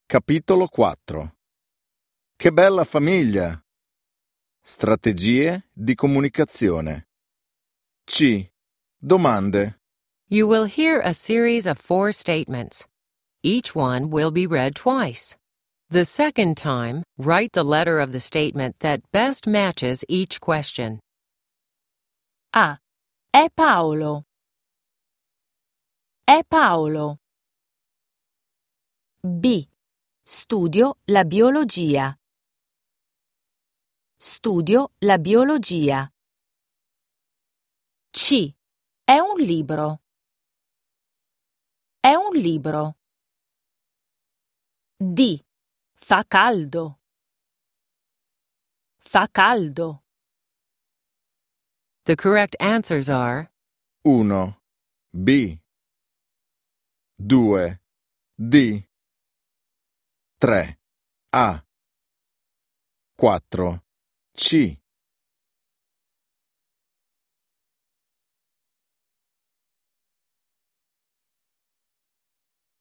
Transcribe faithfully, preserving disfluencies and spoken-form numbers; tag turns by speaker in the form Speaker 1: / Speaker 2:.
Speaker 1: Capitolo quattro. Che bella famiglia! Strategie di comunicazione. C. Domande.
Speaker 2: You will hear a series of four statements. Each one will be read twice. The second time, write the letter of the statement that best matches each question.
Speaker 3: A. È Paolo. È Paolo. B. Studio la biologia. Studio la biologia. C. È un libro. È un libro. D. Fa caldo. Fa caldo.
Speaker 2: The correct answers are
Speaker 1: uno. B. due. D. tre. A. quattro. C.